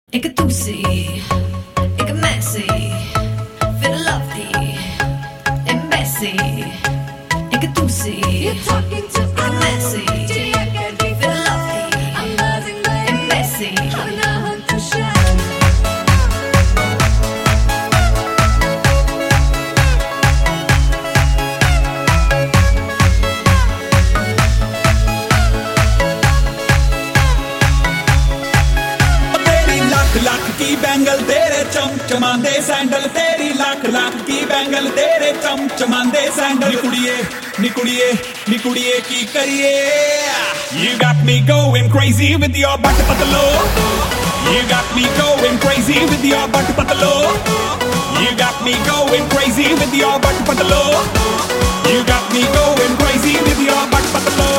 Ik tusi, ik messi, veel lofty, en messy. Ik tusi, ik messi, veel lofty, en messy. Lakh ਕੀ bangle ਤੇਰੇ ਚਮਚਮਾਂਦੇ sandal ਤੇਰੀ ਲੱਖ ਕੀ bangle ਤੇਰੇ ਚਮਚਮਾਂਦੇ ਸੈਂਡਲ ਨੀ ਕੁੜੀਏ ਕੀ ਕਰੀਏ You got me going crazy with your butt patalo You got me going crazy with your butt patalo You got me going crazy with your butt patalo You got me going crazy with your butt patalo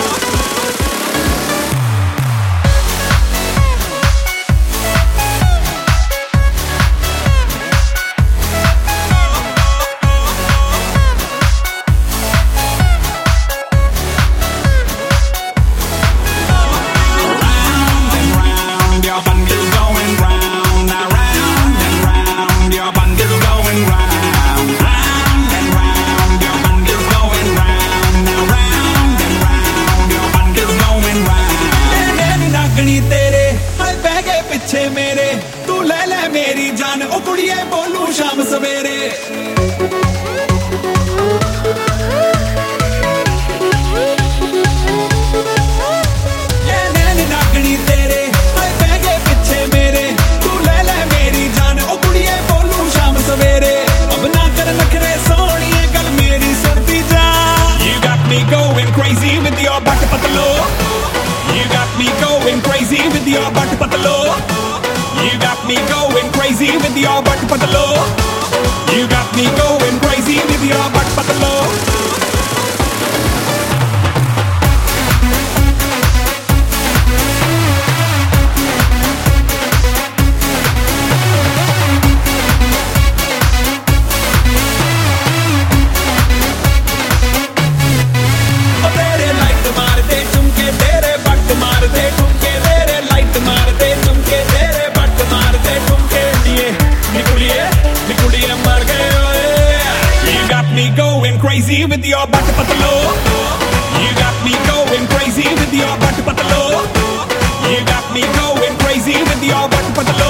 ਪਿੱਛੇ ਮੇਰੇ ਤੂੰ ਲੈ ਲੈ ਮੇਰੀ ਜਾਨ ਉਹ ਕੁੜੀਏ ਬੋਲੂ ਸ਼ਾਮ ਸਵੇਰੇ ਇਹ ਨੈਣ ਨਾਗਣੀ ਤੇਰੇ ਹਾਏ ਬਹਿ ਗਏ ਪਿੱਛੇ ਮੇਰੇ ਤੂੰ ਲੈ ਲੈ ਮੇਰੀ ਜਾਨ ਉਹ ਕੁੜੀਏ ਬੋਲੂ ਸ਼ਾਮ ਸਵੇਰੇ ਅਬ ਨਾ ਕਰ ਨਖਰੇ ਸੋਹਣੀਏ ਗੱਲ ਮੇਰੀ ਸੁਣਦੀ ਜਾ You got me going crazy with your butt patalo You got me going crazy with your butt patalo You got me going crazy with your butt patalo You got me going crazy with your butt patalo Going crazy with your butt patalo You got me going crazy with your butt patalo You got me going crazy with your butt patalo